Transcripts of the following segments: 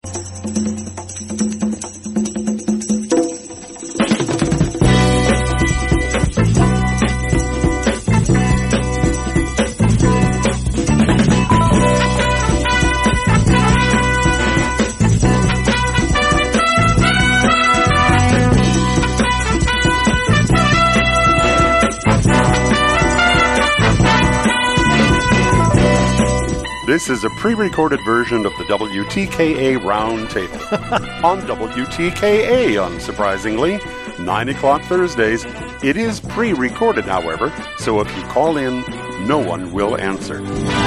This is a pre-recorded version of the WTKA Roundtable on WTKA, unsurprisingly, 9 o'clock Thursdays. It is pre-recorded, however, so if you call in, no one will answer.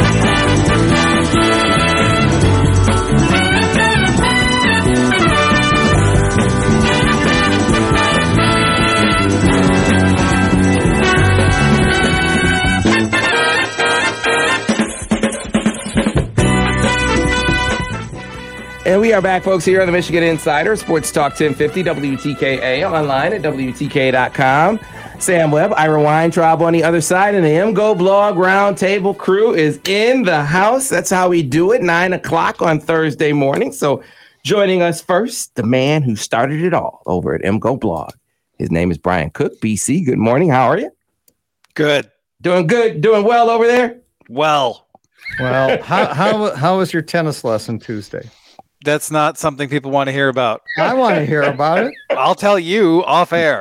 And we are back, folks, here on the Michigan Insider, Sports Talk 1050, WTKA, online at WTKA.com. Sam Webb, Ira Weintraub on the other side, and the MGO Blog Roundtable crew is in the house. That's how we do it, 9 o'clock on Thursday morning. So joining us first, the man who started it all over at MGO Blog. His name is Brian Cook, BC. Good morning. How are you? Good. Doing good. Doing well over there? Well, how was your tennis lesson Tuesday? That's not something people want to hear about. I want to hear about it. I'll tell you off air.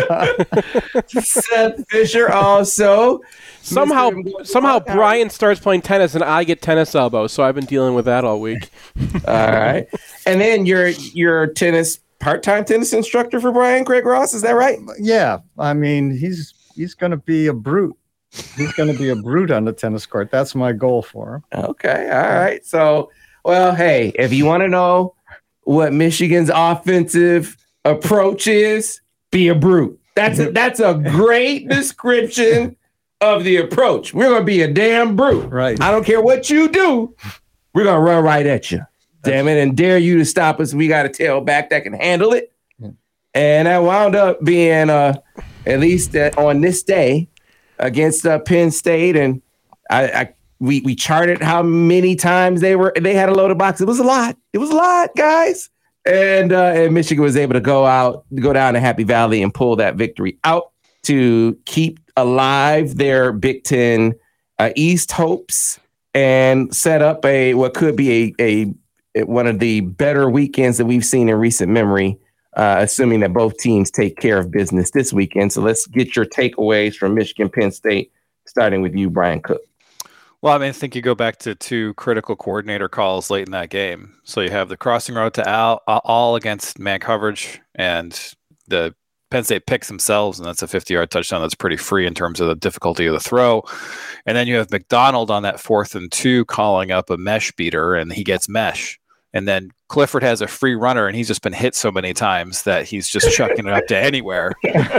Seth Fisher also. Somehow Brian starts playing tennis and I get tennis elbows, so I've been dealing with that all week. All right. And then your part-time tennis instructor for Brian, Craig Ross, is that right? Yeah. I mean, he's going to be a brute. He's going to be a brute on the tennis court. That's my goal for him. Okay. All right. So, well, hey, if you want to know what Michigan's offensive approach is, be a brute. That's a great description of the approach. We're going to be a damn brute. Right. I don't care what you do. We're going to run right at you. Damn it. And dare you to stop us. We got a tailback that can handle it. And that wound up being, at least on this day, against Penn State. And we charted how many times they had a loaded box. It was a lot. It was a lot, guys. And Michigan was able to go down to Happy Valley and pull that victory out to keep alive their Big Ten East hopes and set up what could be a one of the better weekends that we've seen in recent memory, assuming that both teams take care of business this weekend. So let's get your takeaways from Michigan Penn State, starting with you, Brian Cook. Well, I mean, I think you go back to two critical coordinator calls late in that game. So you have the crossing route to all against man coverage, and the Penn State picks themselves, and that's a 50-yard touchdown. That's pretty free in terms of the difficulty of the throw. And then you have McDonald on that 4th and 2 calling up a mesh beater, and he gets mesh. And then Clifford has a free runner, and he's just been hit so many times that he's just chucking it up to anywhere.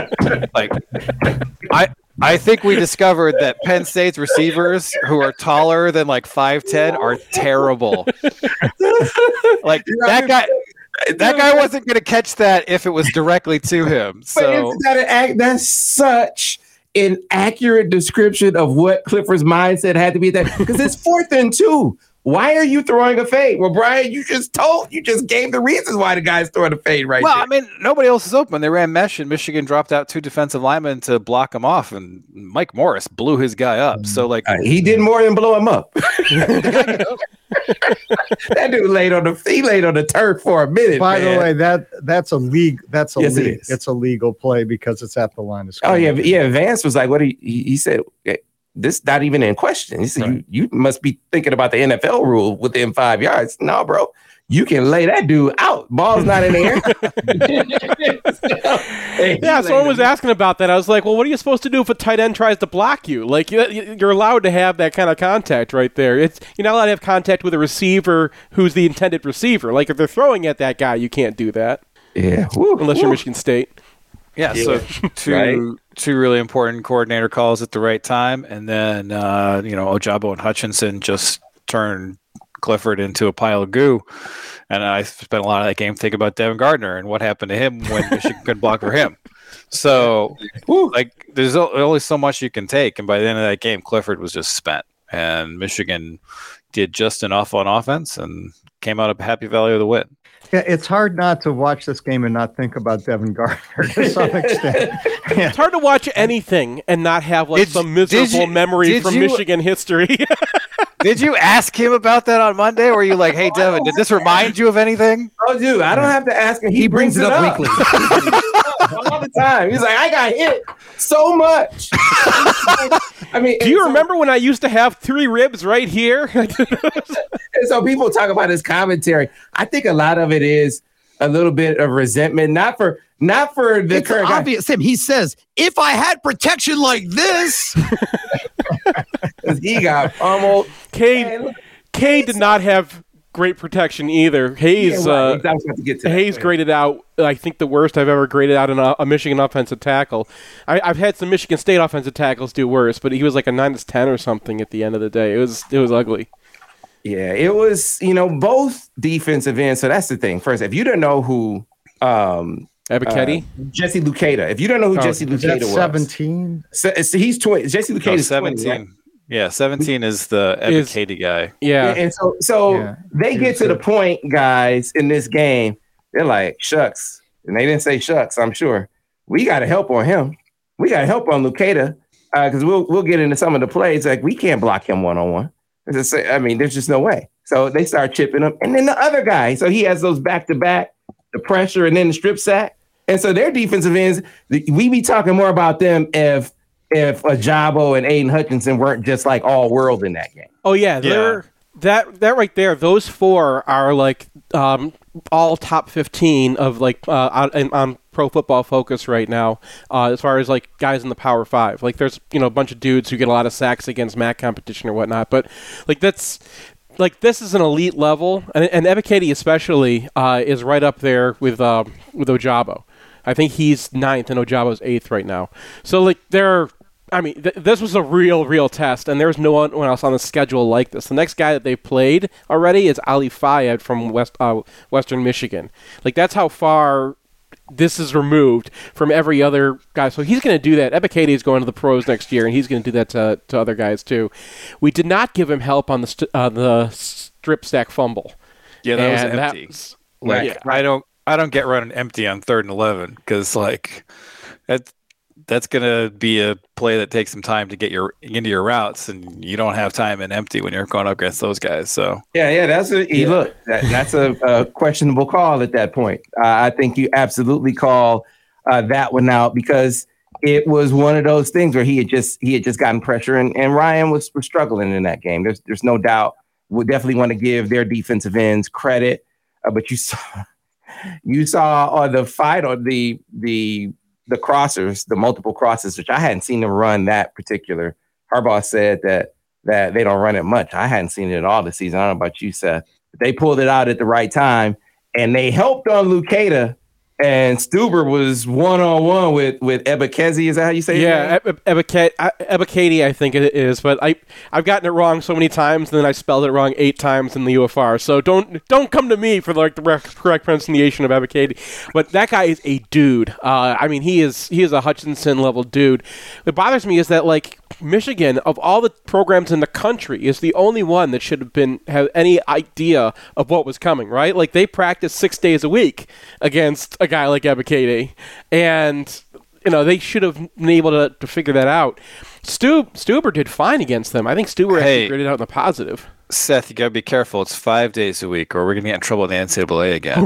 I think we discovered that Penn State's receivers who are taller than 5'10" are terrible. That guy wasn't going to catch that if it was directly to him. So that's such an accurate description of what Clifford's mindset had to be, that because it's 4th and 2. Why are you throwing a fade? Well, Brian, you just gave the reasons why the guy's throwing a fade right there. Well, I mean, nobody else is open. They ran mesh, and Michigan dropped out 2 defensive linemen to block him off, and Mike Morris blew his guy up. So, he did more than blow him up. That dude laid on the turf for a minute. By the way, that's a league. Yes, it is. It's a legal play because it's at the line of scrimmage. Oh yeah. Vance was like, "What?" He said, "This not even in question." He said, right. You must be thinking about the NFL rule within 5 yards. No, bro. You can lay that dude out. Ball's not in the air. Someone was asking about that. I was like, well, what are you supposed to do if a tight end tries to block you? You're allowed to have that kind of contact right there. You're not allowed to have contact with a receiver who's the intended receiver. If they're throwing at that guy, you can't do that. Yeah. Unless you're Michigan State. Yeah, so two really important coordinator calls at the right time. And then, Ojabo and Hutchinson just turned Clifford into a pile of goo. And I spent a lot of that game thinking about Devin Gardner and what happened to him when Michigan couldn't block for him. So, there's only so much you can take. And by the end of that game, Clifford was just spent. And Michigan did just enough on offense and came out of Happy Valley with a win. Yeah, it's hard not to watch this game and not think about Devin Gardner to some extent. Yeah. It's hard to watch anything and not have some miserable memory from Michigan history. Did you ask him about that on Monday? Or were you like, hey, Devin, did this remind you of anything? Oh, dude, I don't have to ask him. He brings it up weekly. All the time. He's like, I got hit so much. I mean, do you remember when I used to have 3 ribs right here? And so people talk about his commentary. I think a lot of it is a little bit of resentment, not for the It's current obvious. Him. He says, if I had protection like this. guy. He got pummeled. Cade did not have great protection either. Hayes Hayes graded out, I think, the worst I've ever graded out in a Michigan offensive tackle. I've had some Michigan State offensive tackles do worse, but he was like a 9-10 or something at the end of the day. It was ugly. Yeah, it was, both defensive ends. So that's the thing. First, if you don't know who Ebiketie? Jesse Luketa. If you don't know who Jesse Luketa was. 17? So he's 20. Jesse Luketa is 17. 20, right? Yeah, 17 is the Ebiketie guy. Yeah. And so they get to the point, guys, in this game, they're like, shucks. And they didn't say shucks, I'm sure. We got to help on him. We got to help on Luketa because we'll get into some of the plays. Like, we can't block him one-on-one. There's just no way. So they start chipping him. And then the other guy, so he has those back-to-back, the pressure and then the strip sack. And so their defensive ends, we be talking more about them if Ajabo and Aiden Hutchinson weren't just like all world in that game. Oh yeah, that right there. Those 4 are like all top 15 of like on Pro Football Focus right now. As far as like guys in the Power 5, like there's a bunch of dudes who get a lot of sacks against MAC competition or whatnot. But like that's like this is an elite level, and Ebiketie especially is right up there with Ajabo. I think he's 9th and Ojabo's 8th right now. So like this was a real test, and there's no one else on the schedule like this. The next guy that they played already is Ali Fayed from Western Michigan. Like that's how far this is removed from every other guy. So he's going to do that. Ebiketie is going to the pros next year, and he's going to do that to other guys too. We did not give him help on the strip sack fumble. Yeah, that was empty. I don't get running empty on 3rd and 11 because like that's gonna be a play that takes some time to get into your routes, and you don't have time in empty when you're going up against those guys. So that's a questionable call at that point. I think you absolutely call that one out because it was one of those things where he had just gotten pressure, and Ryan was struggling in that game. There's no doubt. We'll definitely want to give their defensive ends credit, but you saw on the fight on the crossers, the multiple crosses, which I hadn't seen them run that particular. Harbaugh said that they don't run it much. I hadn't seen it at all this season. I don't know about you, Seth. But they pulled it out at the right time, and they helped on Luketa, and Stuber was one-on-one with Ebiketie. Is that how you say it? Yeah, Ebiketie, I think it is, but I've gotten it wrong so many times, and then I spelled it wrong 8 times in the UFR. So don't come to me for like the correct pronunciation of Ebiketie. But that guy is a dude. He is a Hutchinson level dude. What bothers me is that like Michigan, of all the programs in the country, is the only one that should have any idea of what was coming. Right? Like they practice 6 days a week against a guy like Ebiketie, and they should have been able to figure that out. Stuber did fine against them. I think Stuber actually graded out in the positive. Seth, you gotta be careful. It's 5 days a week, or we're gonna get in trouble in the NCAA again.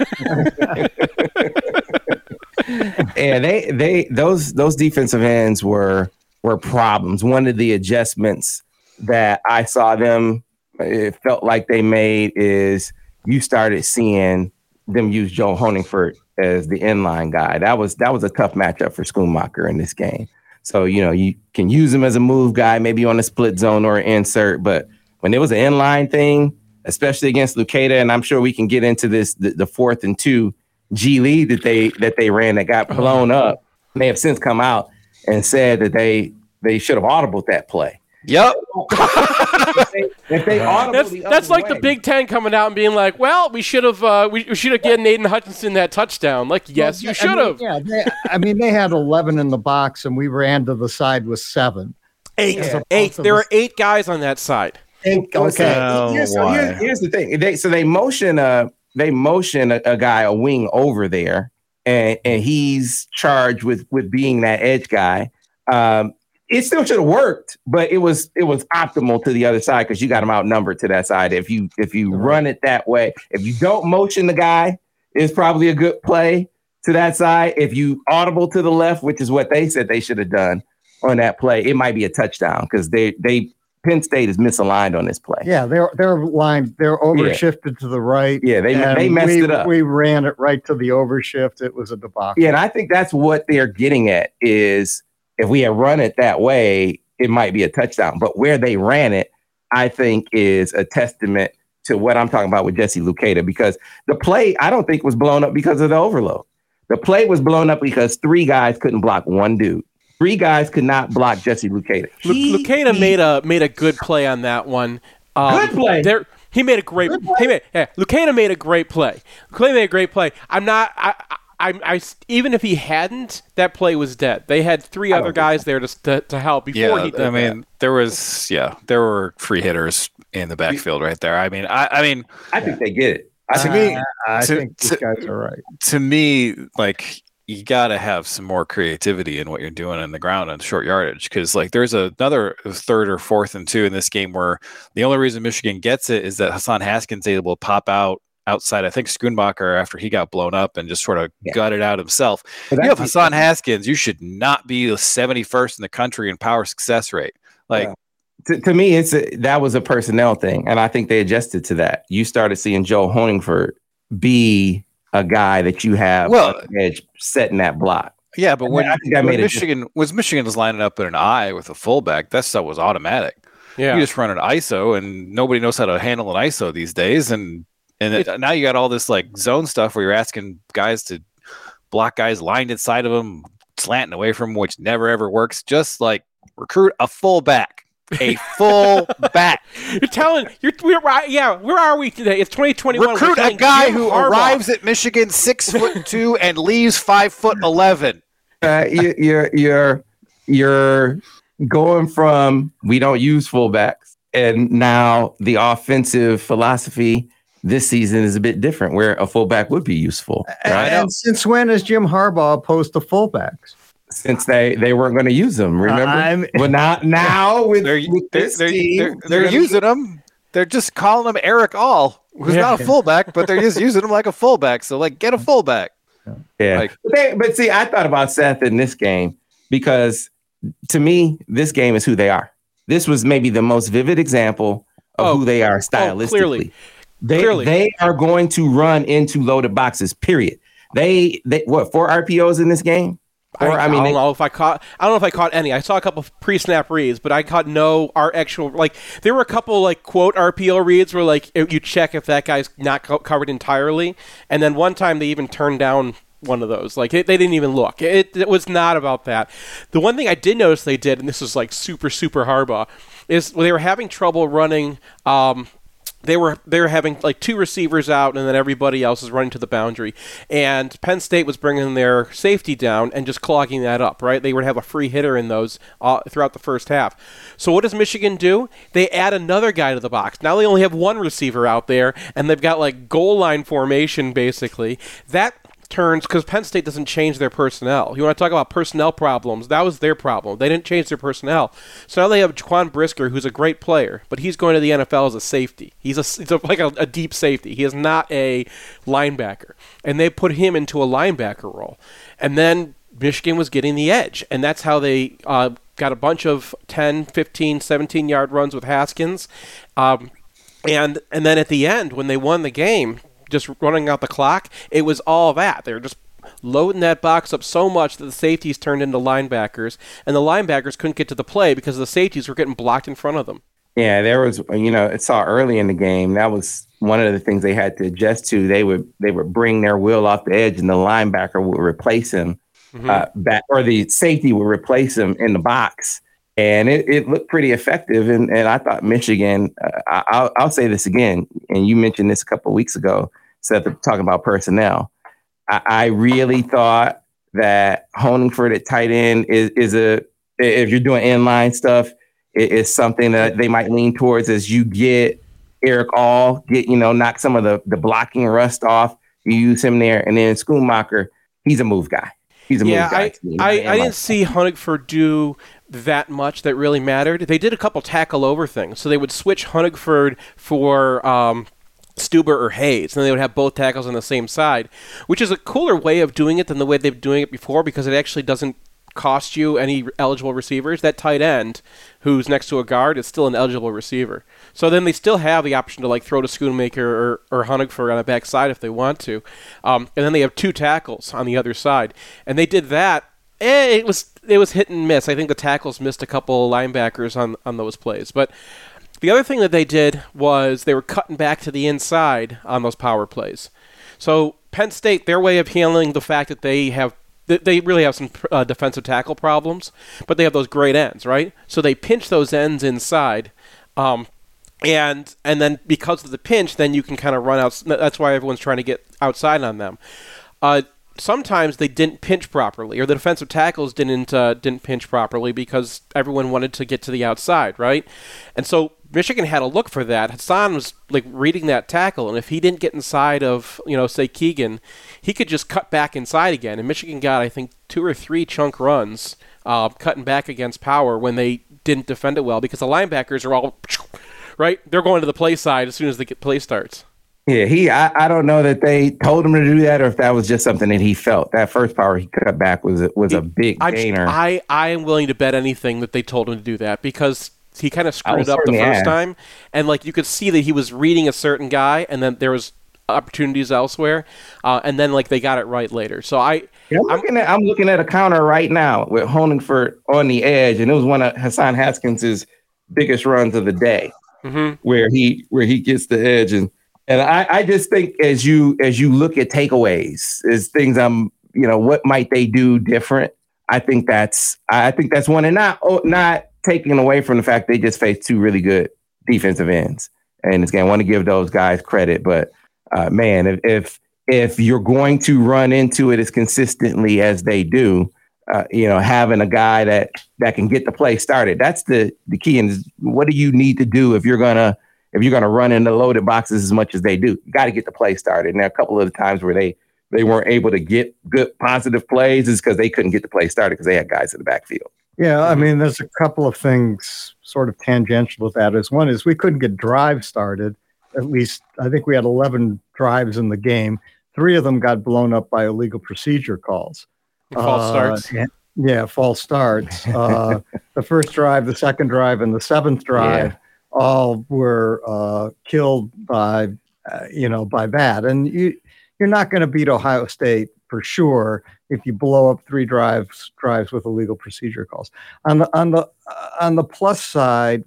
Right. And those defensive ends were problems. One of the adjustments that I saw it felt like they made is you started seeing them use Joe Honingford as the inline guy. That was a tough matchup for Schoonmaker in this game. So, you can use him as a move guy, maybe on a split zone or an insert. But when it was an inline thing, especially against Luketa, and I'm sure we can get into this, the 4th and 2 G lead that they ran that got blown up, they have since come out and said that they should have audibled that play. Yep. if they that's like the Big Ten coming out and being like, "Well, we should have given Aiden Hutchinson that touchdown." Like, yes, you should have. They had 11 in the box, and we ran to the side with 7. 8. There were 8 guys on that side. think Okay. Here's the thing. They motion a guy, a wing over there, and he's charged with being that edge guy. It still should have worked, but it was optimal to the other side because you got him outnumbered to that side. If you run it that way, if you don't motion the guy, it's probably a good play to that side. If you audible to the left, which is what they said they should have done on that play, it might be a touchdown because Penn State is misaligned on this play. Yeah, they're overshifted to the right. Yeah, they messed it up. We ran it right to the overshift. It was a debacle. Yeah, and I think that's what they're getting at is if we had run it that way, it might be a touchdown. But where they ran it, I think is a testament to what I'm talking about with Jesse Luketa, because the play I don't think was blown up because of the overload. The play was blown up because 3 guys couldn't block one dude. 3 guys could not block Jesse Luketa. Luketa made a good play on that one. Good play. He made a great. Luketa made a great play. Luketa made a great play. Even if he hadn't, that play was dead. They had 3 other guys there to help before he did that. I mean, there were free hitters in the backfield right there. I think they get it. I think these guys are right. To me, like, you got to have some more creativity in what you're doing in the ground on short yardage, because like there's another 3rd or 4th and 2 in this game where the only reason Michigan gets it is that Hassan Haskins is able to pop out outside, I think, Schoonmaker after he got blown up and just sort of gutted out himself. You have Hassan Haskins, you should not be the 71st in the country in power success rate. Like, to me, that was a personnel thing, and I think they adjusted to that. You started seeing Joe Honingford be a guy that you have on the edge setting that block. Yeah, but when Michigan was lining up in an I with a fullback, that stuff was automatic. Yeah, you just run an ISO, and nobody knows how to handle an ISO these days. And now you got all this like zone stuff where you're asking guys to block guys lined inside of them, slanting away from them, which never ever works. Just like recruit a fullback. A full back. Where are we today? It's 2021. Recruit a guy who arrives at Michigan 6'2" and leaves 5'11". You're going from we don't use fullbacks, and now the offensive philosophy this season is a bit different, where a fullback would be useful. Right? And since when is Jim Harbaugh opposed to fullbacks? Since they weren't going to use them, remember? Well, now with this team, they're using them. They're just calling him Eric All, who's not a fullback, but they're just using him like a fullback. So, like, get a fullback. Yeah. But see, I thought about Seth in this game because, to me, this game is who they are. This was maybe the most vivid example of who they are stylistically. Clearly. They are going to run into loaded boxes, period. They 4 RPOs in this game? I don't know if I caught any. I saw a couple of pre-snap reads, but I caught no actual, like, there were a couple like quote RPO reads where like you check if that guy's not covered entirely, and then one time they even turned down one of those. Like they didn't even look. It was not about that. The one thing I did notice they did, and this is like super Harbaugh, is when they were having trouble running. They were having like 2 receivers out, and then everybody else is running to the boundary. And Penn State was bringing their safety down and just clogging that up, right? They would have a free hitter in those throughout the first half. So what does Michigan do? They add another guy to the box. Now they only have 1 receiver out there, and they've got like goal line formation basically. That turns, because Penn State doesn't change their personnel. You want to talk about personnel problems? That was their problem. They didn't change their personnel. So now they have Jaquan Brisker, who's a great player, but he's going to the NFL as a safety. He's like a deep safety. He is not a linebacker. And they put him into a linebacker role. And then Michigan was getting the edge. And that's how they got a bunch of 10, 15, 17-yard runs with Haskins. And then at the end, when they won the game, just running out the clock, it was all that. They were just loading that box up so much that the safeties turned into linebackers, and the linebackers couldn't get to the play because the safeties were getting blocked in front of them. Yeah, there was, it saw early in the game, that was one of the things they had to adjust to. They would bring their wheel off the edge, and the linebacker would replace him back, or the safety would replace him in the box. And it looked pretty effective. And I thought Michigan, I'll say this again, and you mentioned this a couple of weeks ago, Seth, talking about personnel. I really thought that Honingford at tight end is if you're doing inline stuff, is something that they might lean towards as you get Eric All, knock some of the blocking rust off. You use him there, and then Schoonmaker, he's a move guy. He's a move guy. I didn't see Honigford do that much that really mattered. They did a couple tackle over things, so they would switch Honigford for Stuber or Hayes, and then they would have both tackles on the same side, which is a cooler way of doing it than the way they've been doing it before, because it actually doesn't cost you any eligible receivers. That tight end who's next to a guard is still an eligible receiver. So then they still have the option to like throw to Schoonmaker or Honigford on the backside if they want to. And then they have two tackles on the other side. And they did that. It was hit and miss. I think the tackles missed a couple linebackers on those plays. But the other thing that they did was they were cutting back to the inside on those power plays. So Penn State, their way of handling the fact that they really have some defensive tackle problems, but they have those great ends, right? So they pinch those ends inside, and then because of the pinch, then you can kind of run out. That's why everyone's trying to get outside on them. Sometimes they didn't pinch properly, or the defensive tackles didn't pinch properly because everyone wanted to get to the outside, right? And so Michigan had a look for that. Hassan was like reading that tackle, and if he didn't get inside of, say Keegan, he could just cut back inside again. And Michigan got, I think, 2 or 3 chunk runs cutting back against power when they didn't defend it well, because the linebackers are all, right? They're going to the play side as soon as the play starts. Yeah, I don't know that they told him to do that or if that was just something that he felt. That first power he cut back was a big gainer. I am willing to bet anything that they told him to do that, because he kind of screwed up the first time, and like you could see that he was reading a certain guy, and then there was opportunities elsewhere, and then like they got it right later. So I'm looking at a counter right now with Honigford on the edge, and it was one of Hassan Haskins's biggest runs of the day, where he gets the edge, and I just think as you look at takeaways, is things what might they do different. I think that's one, and not taking away from the fact they just faced 2 really good defensive ends. And again, I want to give those guys credit, but man, if you're going to run into it as consistently as they do, having a guy that can get the play started, that's the key. And what do you need to do if you're gonna run into loaded boxes as much as they do? You got to get the play started. And there are a couple of the times where they weren't able to get good positive plays is because they couldn't get the play started because they had guys in the backfield. Yeah, I mean, there's a couple of things sort of tangential with that. One is we couldn't get drives started. At least I think we had 11 drives in the game. 3 of them got blown up by illegal procedure calls. False starts. Yeah, false starts. The first drive, the second drive, and the 7th drive all were killed by that. And you're not going to beat Ohio State for sure if you blow up 3 drives with illegal procedure calls. On the plus side,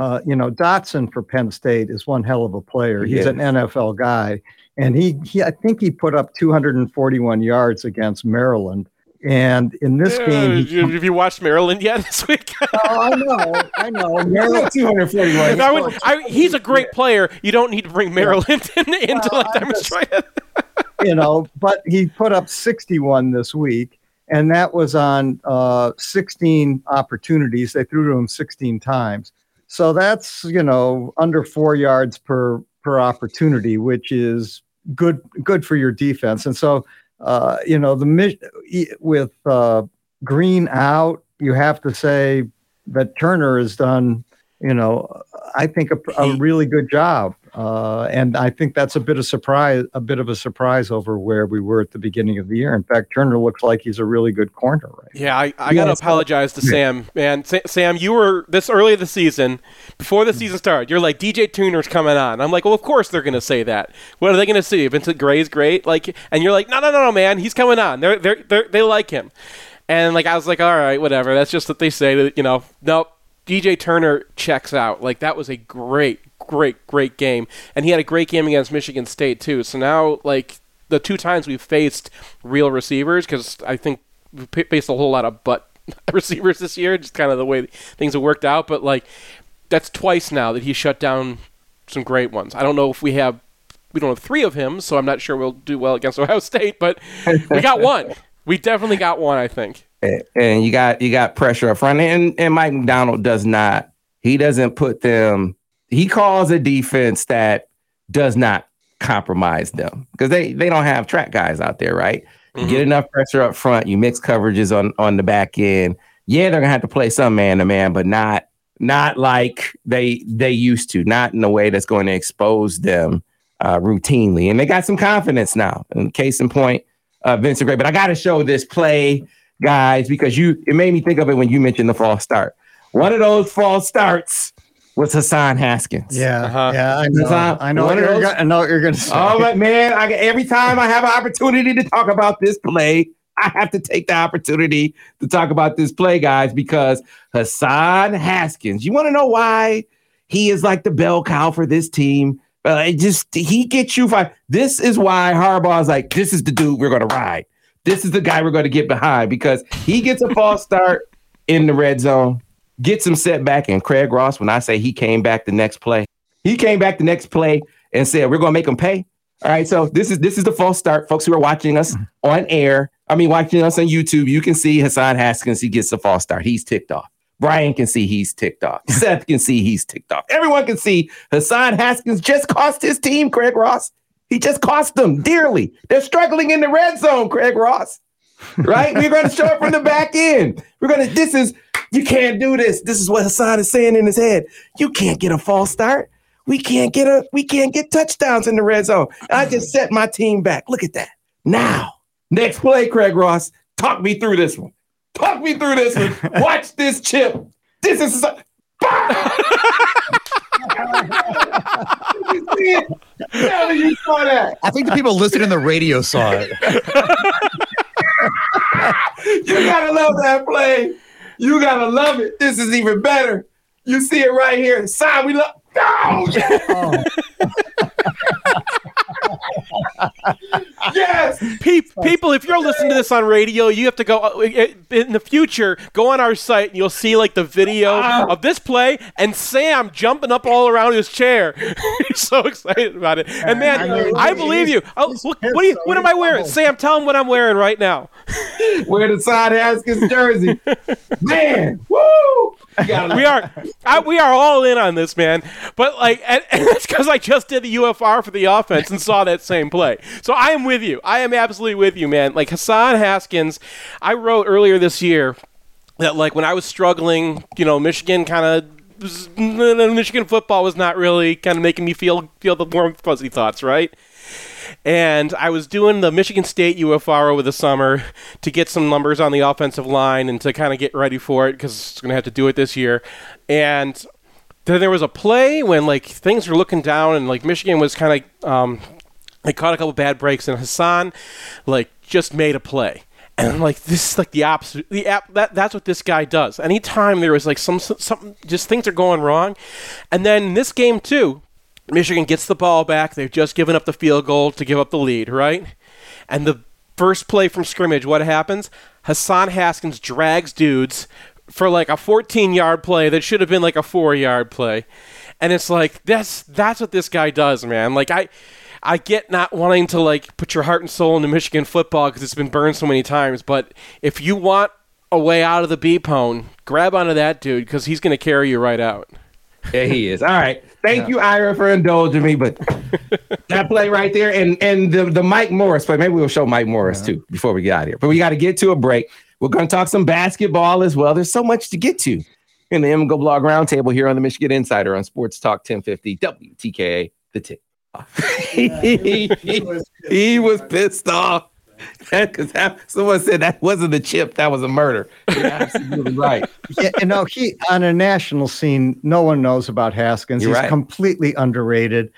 Dotson for Penn State is one hell of a player. He's an NFL guy, and I think he put up 241 yards against Maryland. And in this game, have you watched Maryland yet this week? I know. Maryland 241. He's a great player. You don't need to bring Maryland into demonstrate it. But he put up 61 this week, and that was on 16 opportunities. They threw to him 16 times. So that's, under 4 yards per opportunity, which is good for your defense. And so, with Green out, you have to say that Turner has done, I think a really good job. And I think that's a bit of a surprise over where we were at the beginning of the year. In fact, Turner looks like he's a really good corner right now. Yeah, I got to apologize to Sam. Man, Sam, you were this early in the season, before the season started, you're like, DJ Turner's coming on. I'm like, well, of course they're going to say that. What are they going to see? Vincent Gray's great? And you're like, no, man, he's coming on. They like him. And I was like, all right, whatever. That's just what they say. Nope. DJ Turner checks out. That was a great game. And he had a great game against Michigan State, too. So now, the 2 times we've faced real receivers, because I think we've faced a whole lot of butt receivers this year, just kind of the way things have worked out. But, that's twice now that he shut down some great ones. I don't know if we don't have 3 of him, so I'm not sure we'll do well against Ohio State, but we got one. We definitely got one, I think. And you got pressure up front, and Mike McDonald does not He doesn't put them. He calls a defense that does not compromise them because they don't have track guys out there, right? You get enough pressure up front. You mix coverages on the back end. Yeah, they're gonna have to play some man to man, but not like they used to. Not in a way that's going to expose them routinely. And they got some confidence now. And case in point, Vincent Gray. But I got to show this play, guys, because it made me think of it when you mentioned the false start. One of those false starts was Hassan Haskins. Yeah, yeah, I know. I know what you're going to say. Oh, but man, every time I have an opportunity to talk about this play, I have to take the opportunity to talk about this play, guys, because Hassan Haskins, you want to know why he is like the bell cow for this team? He gets you five. This is why Harbaugh's like, this is the dude we're going to ride. This is the guy we're going to get behind because he gets a false start in the red zone, gets him set back. And Craig Ross, when I say he came back the next play and said, we're going to make him pay. All right. So this is the false start. Folks who are watching us on air, watching us on YouTube, you can see Hassan Haskins. He gets a false start. He's ticked off. Brian can see he's ticked off. Seth can see he's ticked off. Everyone can see Hassan Haskins just cost his team, Craig Ross. He just cost them dearly. They're struggling in the red zone, Craig Ross. Right? We're going to show it from the back end. You can't do this. This is what Hassan is saying in his head. You can't get a false start. We can't get touchdowns in the red zone. I just set my team back. Look at that. Now, next play, Craig Ross. Talk me through this one. Watch this chip. This is you see it? Tell me you saw that. I think the people listening on the radio saw it. You gotta love that play. You gotta love it. This is even better. You see it right here. Sign, we love. Oh. Yes. People, if you're listening to this on radio, you have to go in the future, go on our site and you'll see like the video of this play and Sam jumping up all around his chair. He's so excited about it. And man, I believe you. What am I wearing? Sam, tell him what I'm wearing right now. Wear the Hassan Haskins jersey. Man, woo! We are all in on this, man. But like, and that's because I just did the UFR for the offense and saw that same play. So I am with you. I am absolutely with you, man. Like Hassan Haskins, I wrote earlier this year that like when I was struggling, Michigan football was not really kind of making me feel the warm fuzzy thoughts, right? And I was doing the Michigan State UFR over the summer to get some numbers on the offensive line and to kind of get ready for it because it's going to have to do it this year. And then there was a play when like things were looking down and like Michigan was kind of they caught a couple bad breaks and Hassan like just made a play. And I'm like, this is like the opposite. That's what this guy does. Anytime there was like something, just things are going wrong. And then in this game too, Michigan gets the ball back. They've just given up the field goal to give up the lead, right? And the first play from scrimmage, what happens? Hassan Haskins drags dudes for like a 14-yard play that should have been like a 4-yard play. And it's like, that's what this guy does, man. Like, I get not wanting to like put your heart and soul into Michigan football because it's been burned so many times. But if you want a way out of the B-pone, grab onto that dude because he's going to carry you right out. Yeah, he is. All right. Thank you, Ira, for indulging me. But that play right there and the Mike Morris play, maybe we'll show Mike Morris too before we get out of here. But we got to get to a break. We're going to talk some basketball as well. There's so much to get to in the MGO Blog Roundtable here on the Michigan Insider on Sports Talk 1050 WTKA, the tip. He was pissed off. Because someone said that wasn't a chip, that was a murder. You're absolutely right. Yeah, he on a national scene, no one knows about Haskins. He's completely underrated.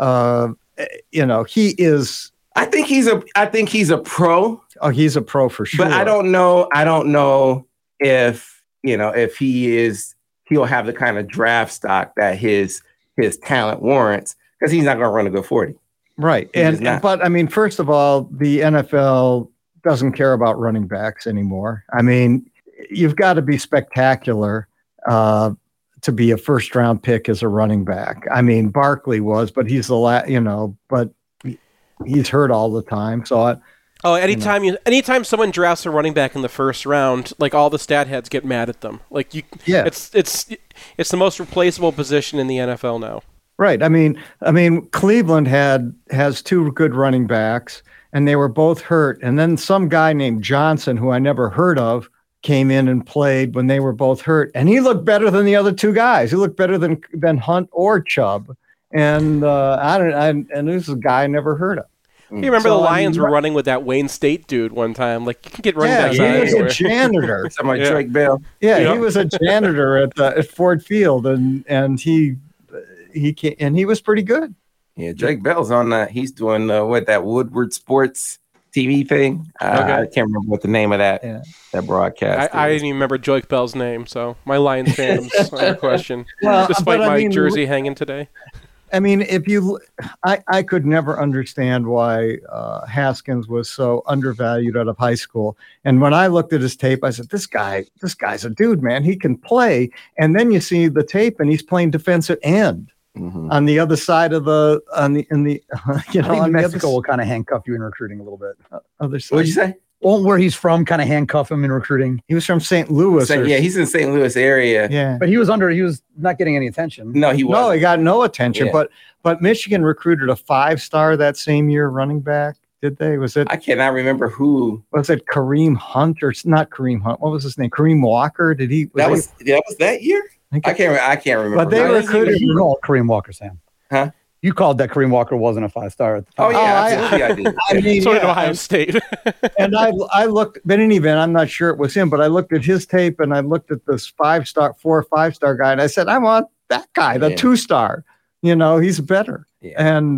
He is. I think he's a pro. Oh, he's a pro for sure. But I don't know if he'll have the kind of draft stock that his talent warrants because he's not going to run a good 40. Right. But I mean, first of all, the NFL doesn't care about running backs anymore. I mean, you've got to be spectacular to be a first round pick as a running back. I mean, Barkley was, but he's but he's hurt all the time. So Oh, anytime someone drafts a running back in the first round, like all the stat heads get mad at them. Like it's the most replaceable position in the NFL now. Right. I mean, Cleveland has two good running backs, and they were both hurt. And then some guy named Johnson, who I never heard of, came in and played when they were both hurt, and he looked better than the other two guys. He looked better than Hunt or Chubb. And and this is a guy I never heard of. You remember the Lions were running with that Wayne State dude one time. Like, you can get running backs he was anywhere. a janitor. Somebody Drake Bell. Yeah, he was a janitor at Ford Field, and he was pretty good. Yeah, Drake Bell's on that. He's doing that Woodward Sports TV thing. I can't remember what the name of that broadcast. I didn't even remember Drake Bell's name, so my Lions fandom's under question. Well, despite my jersey hanging today. I mean, I could never understand why Haskins was so undervalued out of high school. And when I looked at his tape, I said, "This guy's a dude, man. He can play." And then you see the tape, and he's playing defensive end on the other side of I think Mexico will kind of handcuff you in recruiting a little bit. Other side. What'd you say? Won't where he's from kind of handcuff him in recruiting. He was from St. Louis. He's in St. Louis area. Yeah, but he was not getting any attention. No, he wasn't. No, he got no attention. Yeah. But Michigan recruited a 5-star that same year running back. Did they? Was it? I cannot remember who. Was it Kareem Hunt or not Kareem Hunt? What was his name? Kareem Walker? Did he? That was that year. I can't remember. But they recruited. You called Kareem Walker, Sam. Huh? You called that Kareem Walker wasn't a 5-star at the time. Oh yeah, absolutely I did. I mean, So did Ohio State. And I looked, but in any event, I'm not sure it was him, but I looked at his tape and I looked at this 4 or 5-star guy, and I said, I want that guy, the 2-star. He's better. Yeah.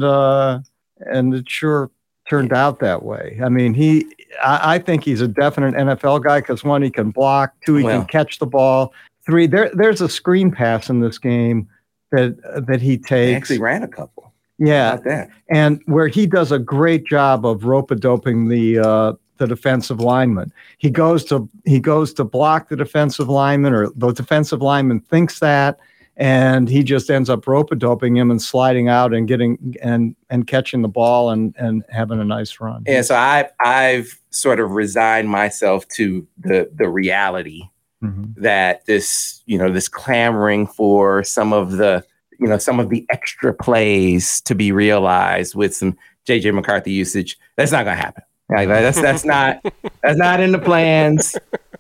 And it sure turned out that way. I mean, I think he's a definite NFL guy because 1, he can block, 2, he can catch the ball, 3, there's a screen pass in this game that he takes. He actually ran a couple. Yeah, about that. And where he does a great job of rope-a-doping the defensive lineman. He goes to block the defensive lineman, or the defensive lineman thinks that, and he just ends up rope-a-doping him and sliding out and getting and catching the ball and having a nice run. Yeah, so I've sort of resigned myself to the reality that this clamoring for some of the extra plays to be realized with some JJ McCarthy usage, that's not going to happen. Like, that's not in the plans.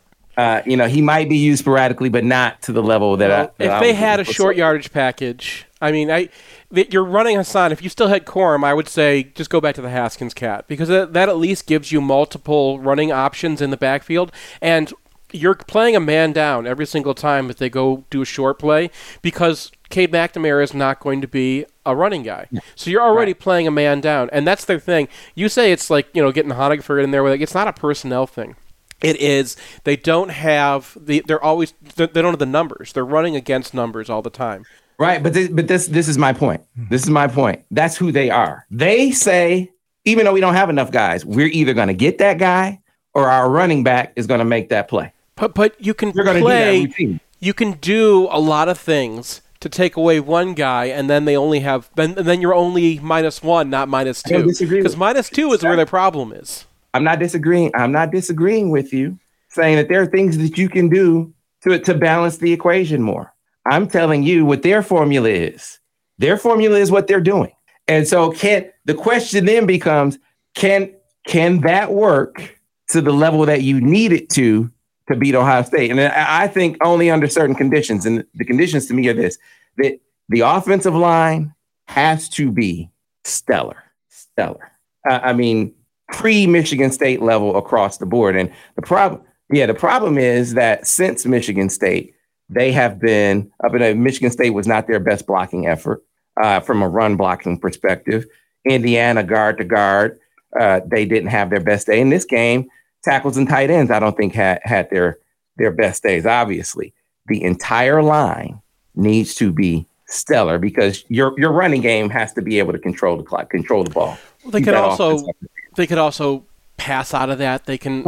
He might be used sporadically, but not to the level that if they had a short yardage package, I mean, you're running Hassan. If you still had Corum, I would say just go back to the Haskins cat, because that at least gives you multiple running options in the backfield, and you're playing a man down every single time if they go do a short play, because Cade McNamara is not going to be a running guy. So you're already playing a man down, and that's their thing. You say it's like, getting Honigford in there. It's not a personnel thing. It is. They don't have they don't have the numbers. They're running against numbers all the time. Right, but this is my point. This is my point. That's who they are. They say, even though we don't have enough guys, we're either going to get that guy or our running back is going to make that play. But you can play. You can do a lot of things to take away one guy, and then they only have. Then you're only -1, not -2. Because -2 is where the problem is. I'm not disagreeing. I'm not disagreeing with you, saying that there are things that you can do to balance the equation more. I'm telling you what their formula is. Their formula is what they're doing. And so the question then becomes, can that work to the level that you need it to beat Ohio State? And I think only under certain conditions. And the conditions to me are this: that the offensive line has to be stellar. I mean, pre-Michigan State level across the board. And the problem is that since Michigan State, they have been up in Michigan State was not their best blocking effort from a run blocking perspective. Indiana guard to guard, they didn't have their best day in this game. Tackles and tight ends, I don't think had their best days. Obviously, the entire line needs to be stellar because your running game has to be able to control the clock, control the ball. Well, they could also pass out of that. They can.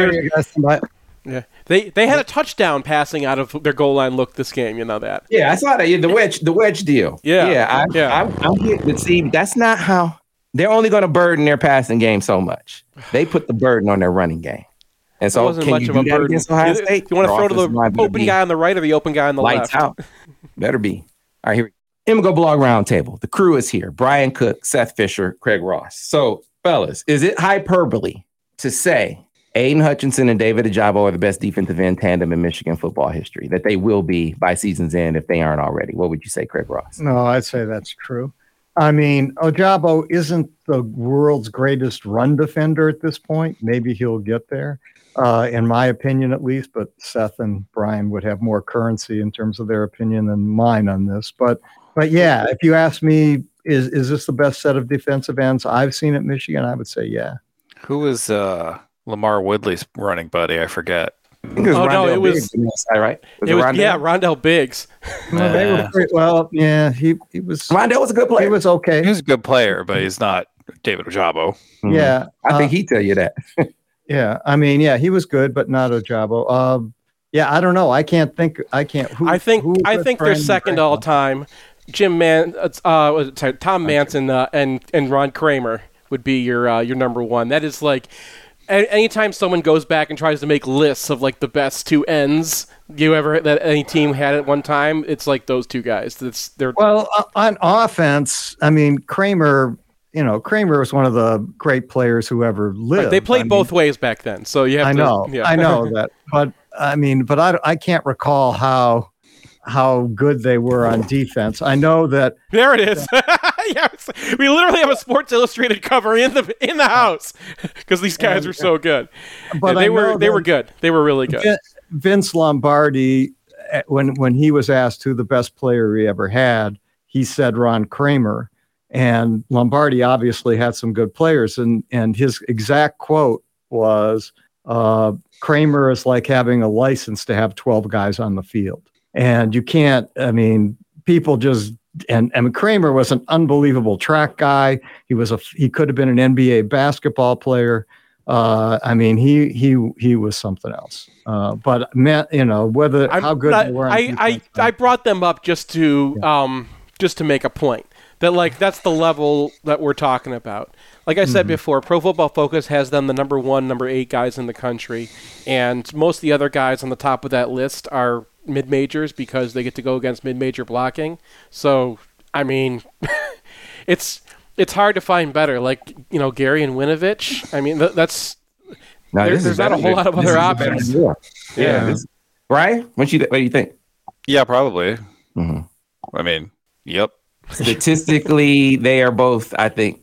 They had a touchdown passing out of their goal line look this game. You know that. Yeah, I saw that. The wedge deal. Yeah. I'm here. But see, that's not how they're only going to burden their passing game so much. They put the burden on their running game. And so wasn't can much you of do a that burden. against Ohio State? You want to Their throw to offensive line the better open be guy on the right or the open guy on the lights left? out. Better be. All right, here we go. Imgo Blog Roundtable. The crew is here. Brian Cook, Seth Fisher, Craig Ross. So, fellas, is it hyperbole to say Aiden Hutchinson and David Ojabo are the best defensive end tandem in Michigan football history, that they will be by season's end if they aren't already? What would you say, Craig Ross? No, I'd say that's true. I mean, Ojabo isn't the world's greatest run defender at this point. Maybe he'll get there, in my opinion at least, but Seth and Brian would have more currency in terms of their opinion than mine on this. But yeah, if you ask me, is this the best set of defensive ends I've seen at Michigan, I would say yeah. Who was Lamar Woodley's running buddy? I forget. I think it was right? Rondell Biggs. They were he was. Rondell was a good player. He was okay. He was a good player, but he's not David Ojabo. Yeah, I think he'd tell you that. Yeah, I mean, yeah, he was good, but not Ojabo. Yeah, I don't know. I think they're second all time. Tom Manson and Ron Kramer would be your number one. That is like. Anytime someone goes back and tries to make lists of like the best two ends that any team had at one time, it's like those two guys. Well, on offense, I mean, Kramer was one of the great players who ever lived. Right, they played both ways back then, so you have. I know that, but I can't recall how good they were on defense. I know that there it is. Yes, we literally have a Sports Illustrated cover in the house because these guys are so good. But they were good. They were really good. Vince Lombardi, when he was asked who the best player he ever had, he said Ron Kramer. And Lombardi obviously had some good players, and his exact quote was, "Kramer is like having a license to have 12 guys on the field." And you can't. I mean, people just. And Kramer was an unbelievable track guy. He could have been an NBA basketball player. I mean, he was something else. But how good they were. I brought them up just to make a point that like that's the level that we're talking about. Like I said before, Pro Football Focus has them the number 1, number 8 guys in the country, and most of the other guys on the top of that list are mid-majors because they get to go against mid-major blocking. So, I mean, it's hard to find better. Like, Gary and Winovich. I mean, there's not a whole lot of other options. Yeah. Brian, what do you think? Yeah, probably. Mm-hmm. I mean, yep. Statistically, they are both, I think,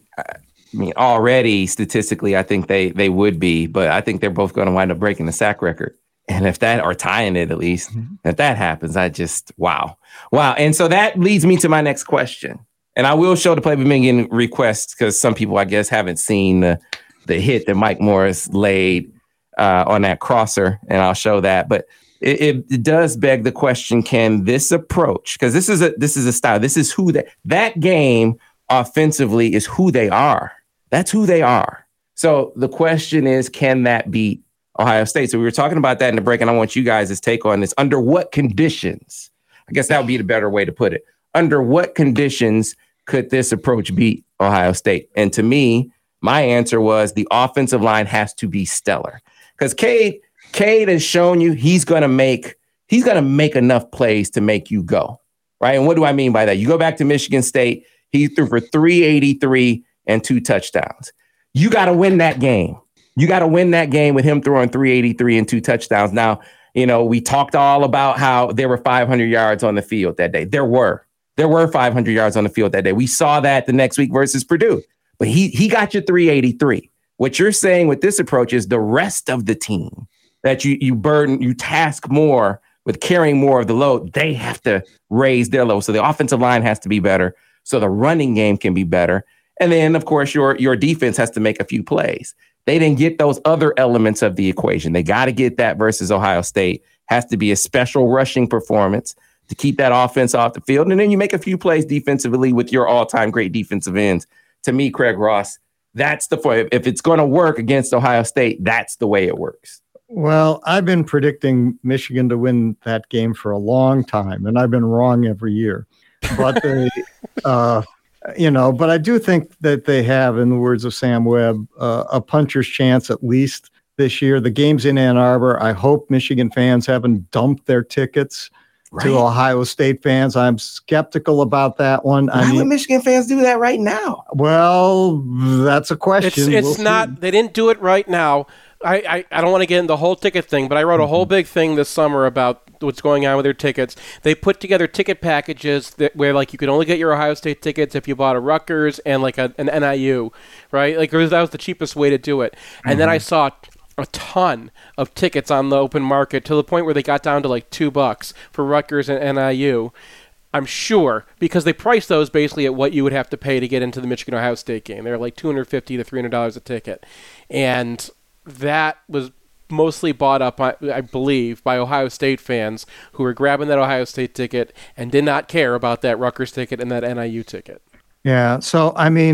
already statistically, I think they would be, but I think they're both going to wind up breaking the sack record. And if that, or tying it at least, if that happens, I just, wow. And so that leads me to my next question. And I will show the Play Bemingen request because some people, I guess, haven't seen the hit that Mike Morris laid on that crosser. And I'll show that. But it does beg the question, can this approach, because this is a style, this is who that game offensively is who they are. That's who they are. So the question is, can that beat Ohio State? So we were talking about that in the break, and I want you guys' take on this. Under what conditions? I guess that would be the better way to put it. Under what conditions could this approach beat Ohio State? And to me, my answer was the offensive line has to be stellar. Because Cade has shown you he's gonna make enough plays to make you go. Right. And what do I mean by that? You go back to Michigan State, he threw for 383 and 2 touchdowns. You got to win that game. You got to win that game with him throwing 383 and 2 touchdowns. Now, we talked all about how there were 500 yards on the field that day. There were 500 yards on the field that day. We saw that the next week versus Purdue. But he got you 383. What you're saying with this approach is the rest of the team that you task more with carrying more of the load, they have to raise their load. So the offensive line has to be better. So the running game can be better. And then, of course, your defense has to make a few plays. They didn't get those other elements of the equation. They got to get that versus Ohio State. Has to be a special rushing performance to keep that offense off the field. And then you make a few plays defensively with your all-time great defensive ends. To me, Craig Ross, that's if it's going to work against Ohio State, that's the way it works. Well, I've been predicting Michigan to win that game for a long time, and I've been wrong every year. But But I do think that they have, in the words of Sam Webb, a puncher's chance at least this year. The game's in Ann Arbor. I hope Michigan fans haven't dumped their tickets to Ohio State fans. I'm skeptical about that one. Why would Michigan fans do that right now? Well, that's a question. It's not. They didn't do it right now. I don't want to get into the whole ticket thing, but I wrote a whole big thing this summer about what's going on with their tickets. They put together ticket packages where like you could only get your Ohio State tickets if you bought a Rutgers and like an NIU, right? Like that was the cheapest way to do it. And then I saw a ton of tickets on the open market to the point where they got down to like $2 for Rutgers and NIU. I'm sure, because they priced those basically at what you would have to pay to get into the Michigan-Ohio State game. They're like $250 to $300 a ticket. And that was mostly bought up, I believe, by Ohio State fans who were grabbing that Ohio State ticket and did not care about that Rutgers ticket and that NIU ticket. Yeah, so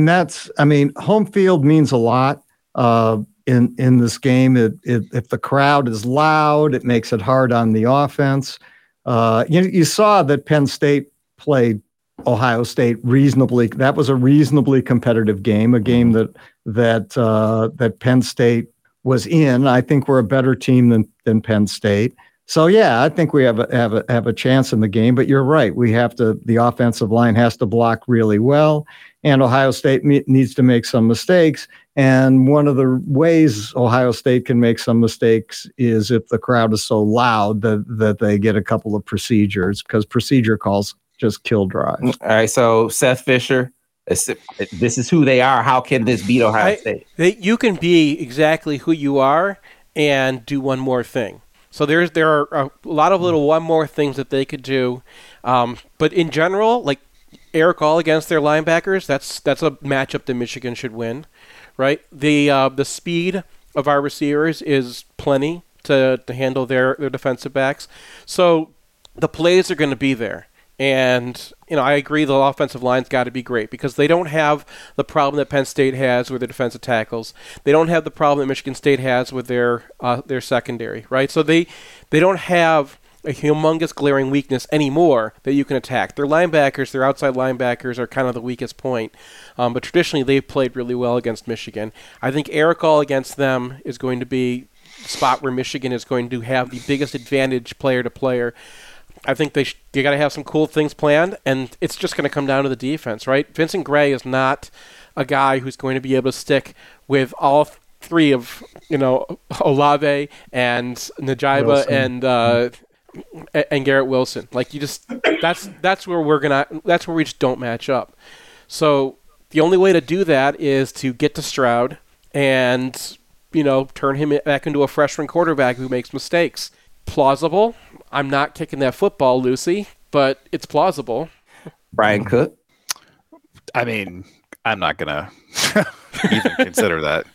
home field means a lot in this game. If the crowd is loud, it makes it hard on the offense. You saw that Penn State played Ohio State reasonably. That was a reasonably competitive game, a game that Penn State was in. I think we're a better team than Penn State. So yeah, I think we have a chance in the game. But you're right. The offensive line has to block really well, and Ohio State needs to make some mistakes. And one of the ways Ohio State can make some mistakes is if the crowd is so loud that they get a couple of procedures, because procedure calls just kill drives. All right. So Seth Fisher, this is who they are. How can this beat Ohio State? You can be exactly who you are and do one more thing. So there are a lot of little one more things that they could do. But in general, like Eric All against their linebackers, that's a matchup that Michigan should win, right? The speed of our receivers is plenty to handle their defensive backs. So the plays are going to be there. And, I agree the offensive line's got to be great because they don't have the problem that Penn State has with their defensive tackles. They don't have the problem that Michigan State has with their secondary, right? So they don't have a humongous glaring weakness anymore that you can attack. Their linebackers, their outside linebackers are kind of the weakest point. But traditionally they've played really well against Michigan. I think Eric All against them is going to be the spot where Michigan is going to have the biggest advantage player to player. I think they got to have some cool things planned, and it's just going to come down to the defense, right? Vincent Gray is not a guy who's going to be able to stick with all three of, Olave and Najiba and Garrett Wilson. Like that's where we just don't match up. So the only way to do that is to get to Stroud and turn him back into a freshman quarterback who makes mistakes. Plausible. I'm not kicking that football, Lucy, but it's plausible. Brian Cook. I mean, I'm not gonna even consider that.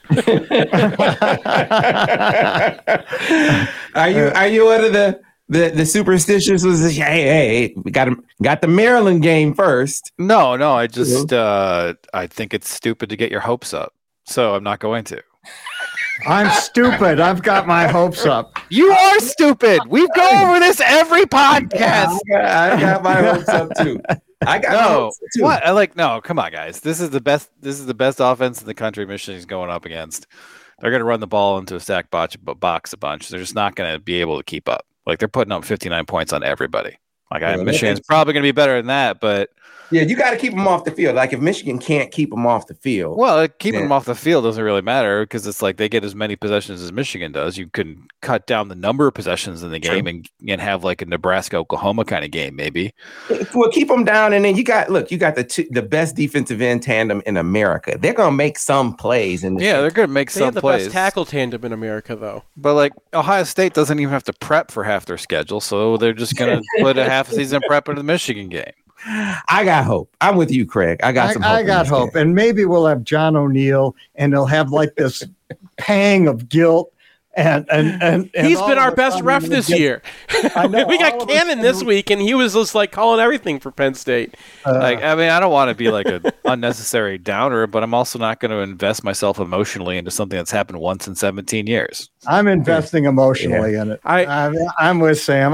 Are you one of the superstitious? Was hey, we got the Maryland game first. No, I just I think it's stupid to get your hopes up, so I'm not going to. I'm stupid. I've got my hopes up. You are stupid. We go over this every podcast. I got my hopes up too. What? No, come on, guys. This is the best offense in the country Michigan's going up against. They're going to run the ball into a stack box a bunch. They're just not going to be able to keep up. Like, they're putting up 59 points on everybody. Michigan's probably going to be better than that, but yeah, you got to keep them off the field. Like, if Michigan can't keep them off the field, well, keeping them off the field doesn't really matter because it's like they get as many possessions as Michigan does. You can cut down the number of possessions in the game and have like a Nebraska-Oklahoma kind of game, maybe. Well, keep them down, and then you got the best defensive end tandem in America. They're gonna make some plays, they're gonna make some plays. They have the best tackle tandem in America, though. But like Ohio State doesn't even have to prep for half their schedule, so they're just gonna put a half season prep into the Michigan game. I got hope. I'm with you, Craig. I got hope. And maybe we'll have John O'Neill, and he'll have like this pang of guilt And he's all been of our a best sudden ref we this get- year. I know, We got all of a Cannon this sudden- week, and he was just like calling everything for Penn State. Like, I mean, I don't want to be like an unnecessary downer, but I'm also not going to invest myself emotionally into something that's happened once in 17 years. I'm investing emotionally in it. I'm with Sam.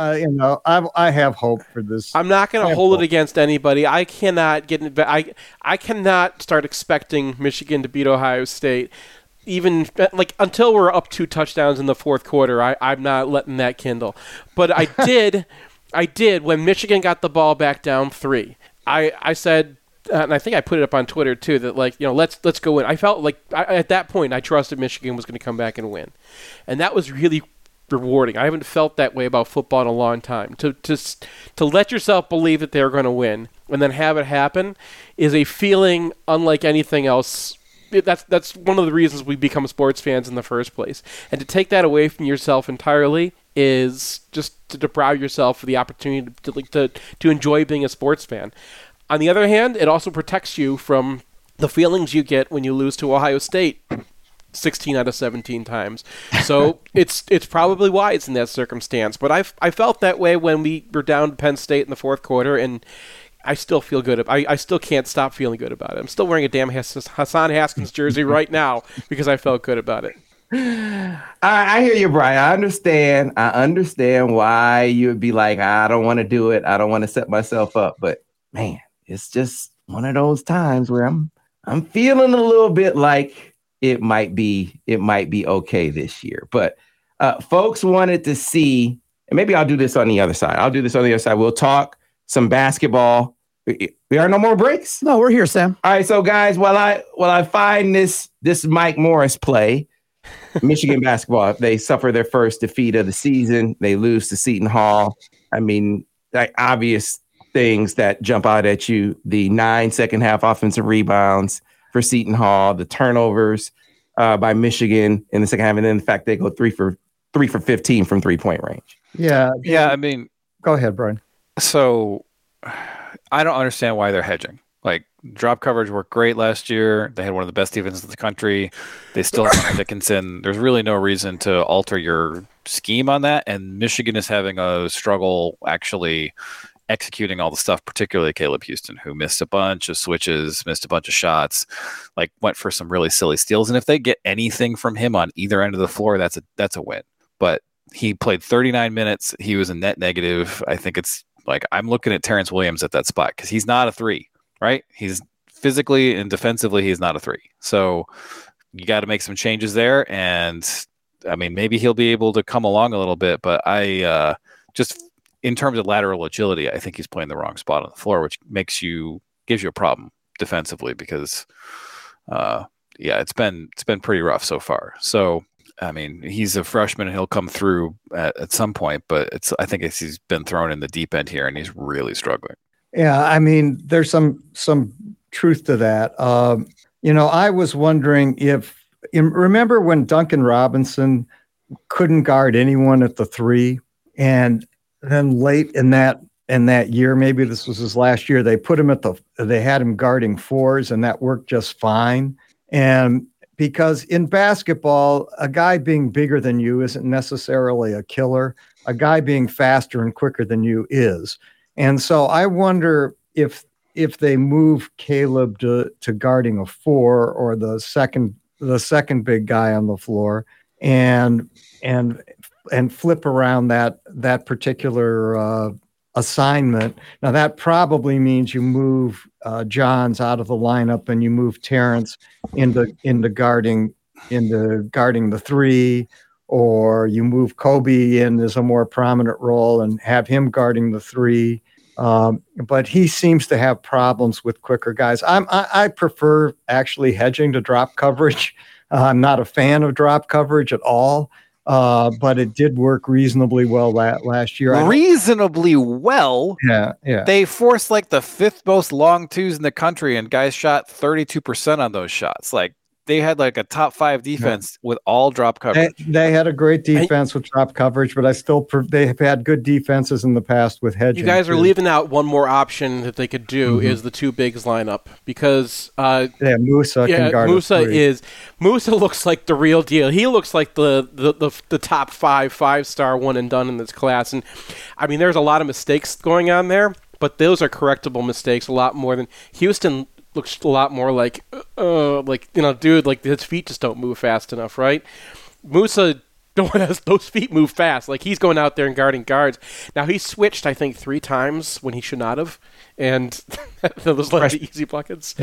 I have hope for this. I'm not going to hold it against anybody. I cannot I cannot start expecting Michigan to beat Ohio State. Even like until we're up 2 touchdowns in the fourth quarter, I'm not letting that kindle. But I did when Michigan got the ball back down 3. I said, and I think I put it up on Twitter too, that let's go in. I felt like at that point I trusted Michigan was going to come back and win, and that was really rewarding. I haven't felt that way about football in a long time. To let yourself believe that they're going to win and then have it happen is a feeling unlike anything else. That's one of the reasons we become sports fans in the first place. And to take that away from yourself entirely is just to deprive yourself of the opportunity to enjoy being a sports fan. On the other hand, it also protects you from the feelings you get when you lose to Ohio State 16 out of 17 times. So it's probably wise in that circumstance. But I felt that way when we were down to Penn State in the fourth quarter, and I still feel good. I still can't stop feeling good about it. I'm still wearing a damn Hassan Haskins jersey right now because I felt good about it. I hear you, Brian. I understand why you would be like, I don't want to do it. I don't want to set myself up. But man, it's just one of those times where I'm feeling a little bit like it might be okay this year. But folks wanted to see, and maybe I'll do this on the other side. We'll talk some basketball. There are no more breaks. No, we're here, Sam. All right, so guys, while I find this Mike Morris play, Michigan basketball, they suffer their first defeat of the season. They lose to Seton Hall. I mean, like obvious things that jump out at you: the 9 second half offensive rebounds for Seton Hall, the turnovers by Michigan in the second half, and then the fact they go 3 for 15 from 3-point range. Yeah. I mean, go ahead, Brian. So I don't understand why they're hedging. Like, drop coverage worked great last year. They had one of the best defenses in the country. They still have Dickinson. There's really no reason to alter your scheme on that. And Michigan is having a struggle actually executing all the stuff, particularly Caleb Houston, who missed a bunch of switches, missed a bunch of shots, like went for some really silly steals. And if they get anything from him on either end of the floor, that's a win. But he played 39 minutes. He was a net negative. I think it's like I'm looking at Terrence Williams at that spot because he's not a 3. Right? He's physically and defensively, he's not a 3. So you got to make some changes there. And I mean, maybe he'll be able to come along a little bit, but I just in terms of lateral agility, I think he's playing the wrong spot on the floor, which gives you a problem defensively because it's been pretty rough so far. So I mean, he's a freshman and he'll come through at some point, but I think he's been thrown in the deep end here and he's really struggling. Yeah, I mean, there's some truth to that. I was wondering remember when Duncan Robinson couldn't guard anyone at the 3, and then late in that year, maybe this was his last year, they had him guarding 4s, and that worked just fine. And because in basketball, a guy being bigger than you isn't necessarily a killer. A guy being faster and quicker than you is. And so I wonder if they move Caleb to guarding a 4 or the second big guy on the floor and flip around that particular assignment. Now that probably means you move Johns out of the lineup and you move Terrence into guarding the 3. Or you move Kobe in as a more prominent role and have him guarding the 3. But he seems to have problems with quicker guys. I prefer actually hedging to drop coverage. I'm not a fan of drop coverage at all, but it did work reasonably well last year. Reasonably well? Yeah. They forced like the 5th most long 2s in the country, and guys shot 32% on those shots. Like, they had like a top 5 defense with all drop coverage. They had a great defense with drop coverage, but they have had good defenses in the past with hedging. You guys are leaving out one more option that they could do is the two bigs lineup because Musa can guard Musa looks like the real deal. He looks like the top 5-star one and done in this class. And I mean, there's a lot of mistakes going on there, but those are correctable mistakes a lot more than Houston. Looks a lot more like dude, like his feet just don't move fast enough, right? Musa those feet move fast. Like he's going out there and guarding guards. Now he switched, I think, 3 times when he should not have, and those led to easy buckets.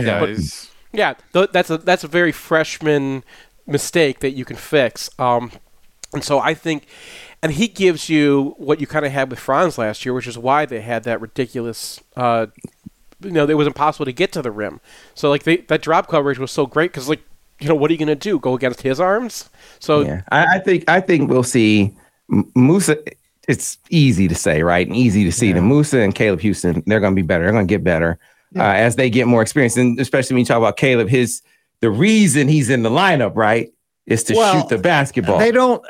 That's a very freshman mistake that you can fix. And so I think, and he gives you what you kind of had with Franz last year, which is why they had that ridiculous. It was impossible to get to the rim. So, like, that drop coverage was so great because, like, what are you going to do? Go against his arms? So, yeah, I think we'll see Musa. It's easy to say, right? And easy to see. The Musa and Caleb Houston, they're going to be better. They're going to get better as they get more experience. And especially when you talk about Caleb, the reason he's in the lineup, right, is to shoot the basketball.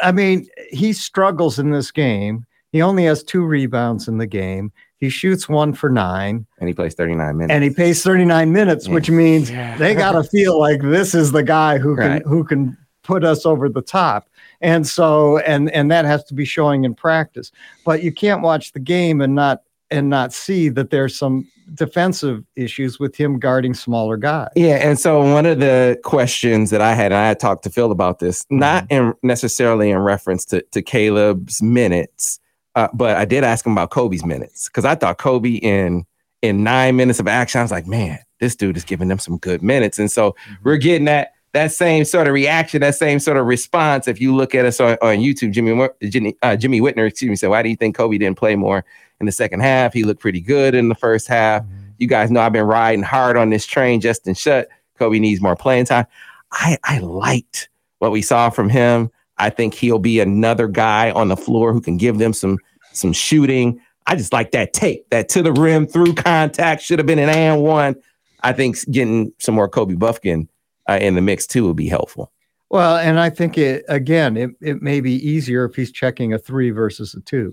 He struggles in this game. He only has 2 rebounds in the game. He shoots 1 for 9. And he plays 39 minutes. And he plays 39 minutes, which means they got to feel like this is the guy who can put us over the top. And so, and that has to be showing in practice. But you can't watch the game and not see that there's some defensive issues with him guarding smaller guys. Yeah, and so one of the questions that I had talked to Phil about this, not necessarily in reference to Caleb's minutes, but I did ask him about Kobe's minutes because I thought Kobe in 9 minutes of action, I was like, man, this dude is giving them some good minutes. And so we're getting that same sort of reaction, that same sort of response. If you look at us on YouTube, Jimmy Whitner, said, why do you think Kobe didn't play more in the second half? He looked pretty good in the first half. You guys know I've been riding hard on this train, Justin Shutt. Kobe needs more playing time. I liked what we saw from him. I think he'll be another guy on the floor who can give them some shooting. I just like that take, that to the rim through contact, should have been an and one. I think getting some more Kobe Buffkin in the mix too would be helpful. Well, and I think it may be easier if he's checking a 3 versus a 2.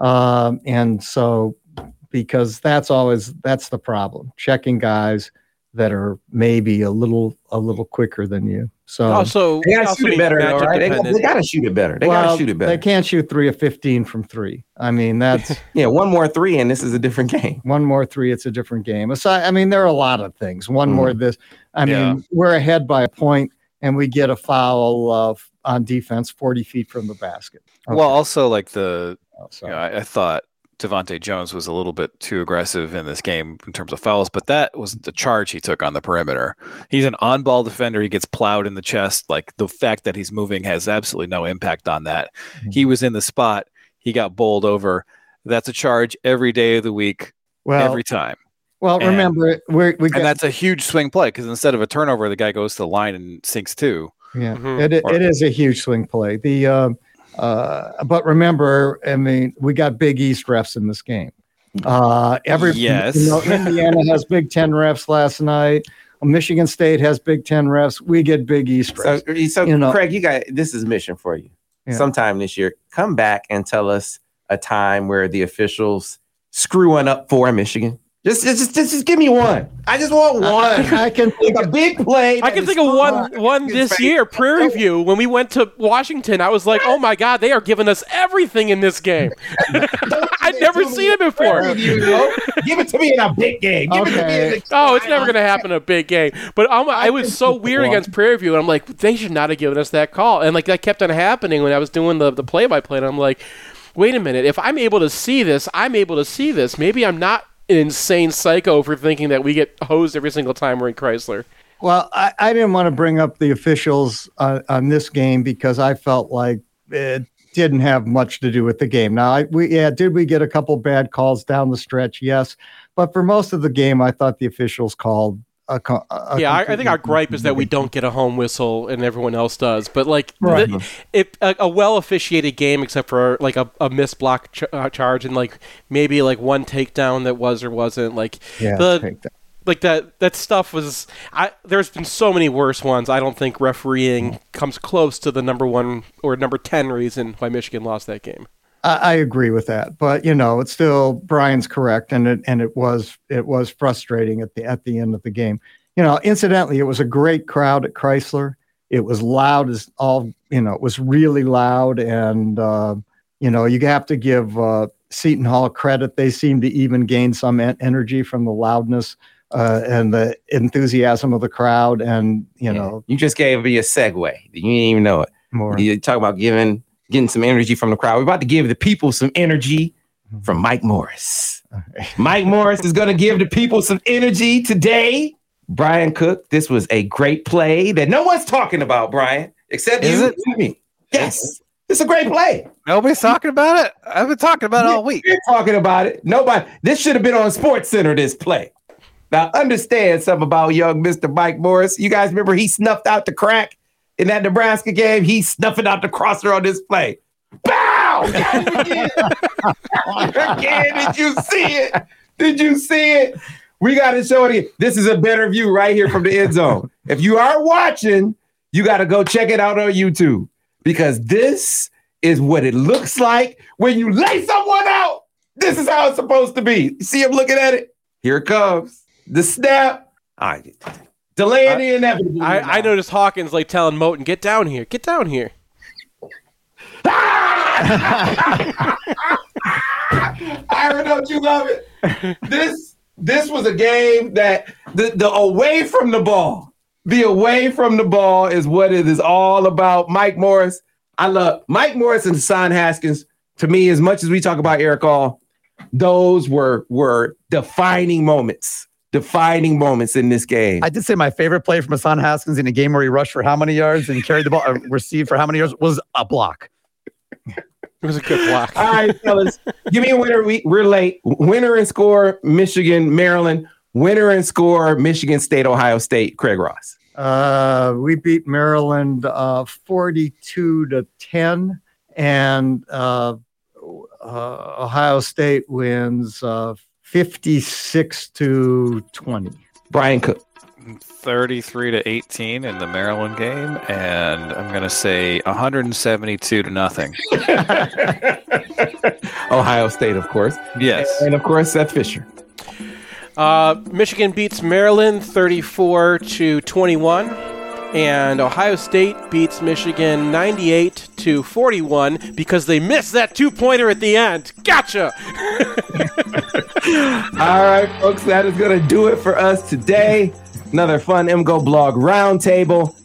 And so, because that's the problem, checking guys that are maybe a little quicker than you. So they got to shoot it better, though, right? They got to shoot it better. They can't shoot 3 of 15 from 3. I mean, that's one more 3, and this is a different game. One more 3, it's a different game. Aside, I mean, there are a lot of things. One more this. I mean, we're ahead by a point, and we get a foul on defense 40 feet from the basket. Okay. Well, also like I thought Devontae Jones was a little bit too aggressive in this game in terms of fouls, but that was the charge he took on the perimeter. He's an on-ball defender. He gets plowed in the chest. Like, the fact that he's moving has absolutely no impact on that. Mm-hmm. He was in the spot. He got bowled over. That's a charge every day of the week, every time. Well, remember, and that's a huge swing play because instead of a turnover, the guy goes to the line and sinks 2. Yeah, it is a huge swing play. But remember, I mean, we got Big East refs in this game. Indiana has Big Ten refs last night. Michigan State has Big Ten refs. We get Big East refs. So Craig, this is a mission for you. Yeah. Sometime this year, come back and tell us a time where the officials screw one up for Michigan. Just give me one. I just want one. I can think a big play. I can think of one this year, Prairie View. When we went to Washington, I was like, oh my God, they are giving us everything in this game. I'd never seen it before. Give it to me in a big game. It's never going to happen in a big game. But I was so weird against Prairie View, and I'm like, they should not have given us that call. And like that kept on happening when I was doing the play-by-play, and I'm like, wait a minute, if I'm able to see this, Maybe I'm not an insane psycho for thinking that we get hosed every single time we're in Chrysler. Well, I didn't want to bring up the officials on this game because I felt like it didn't have much to do with the game. Now, did we get a couple bad calls down the stretch? Yes. But for most of the game, I thought the officials called I think our gripe is that we don't get a home whistle and everyone else does. But like a well-officiated game, except for like a missed block charge and like maybe like one takedown that was or wasn't. Like Like that stuff was. There's been so many worse ones. I don't think refereeing comes close to the number 1 or number 10 reason why Michigan lost that game. I agree with that, but it's still Brian's correct, and it was frustrating at the end of the game. Incidentally, it was a great crowd at Chrysler. It was loud as all. It was really loud, and you have to give Seton Hall credit. They seemed to even gain some energy from the loudness and the enthusiasm of the crowd, and you just gave me a segue. You didn't even know it. More. You talk about getting some energy from the crowd. We're about to give the people some energy from Mike Morris. Mike Morris is going to give the people some energy today. Brian Cook, this was a great play that no one's talking about, Brian, except you and me. Yes, it's a great play. Nobody's talking about it. I've been talking about it all week. You're talking about it. Nobody. This should have been on SportsCenter, this play. Now, understand something about young Mr. Mike Morris. You guys remember he snuffed out the crack in that Nebraska game? He's snuffing out the crosser on this play. Bow! Again, did you see it? Did you see it? We got to show it. This is a better view right here from the end zone. If you are watching, you got to go check it out on YouTube, because this is what it looks like when you lay someone out. This is how it's supposed to be. You see him looking at it? Here it comes. The snap. All right. Delaying the inevitable. I noticed Hawkins telling Moten, get down here. Get down here. Aaron, don't you love it? This was a game that the away from the ball. The away from the ball is what it is all about. Mike Morris. I love Mike Morris and Hassan Haskins. To me, as much as we talk about Eric Hall, those were defining moments. Defining moments in this game. I did say my favorite play from Hassan Haskins in a game where he rushed for how many yards and carried the ball, received for how many yards, was a block. It was a good block. All right, fellas. Give me a winner. We're late. Winner and score, Michigan, Maryland. Winner and score, Michigan State, Ohio State, Craig Ross. We beat Maryland 42-10, and Ohio State wins 56-20. Brian Cook. 33-18 in the Maryland game, and I'm going to say 172-0. Ohio State, of course. Yes. And of course, Seth Fisher. Michigan beats Maryland 34-21, and Ohio State beats Michigan 98-41 because they missed that 2-pointer at the end. Gotcha! All right, folks, that is going to do it for us today. Another fun MGO Blog Roundtable.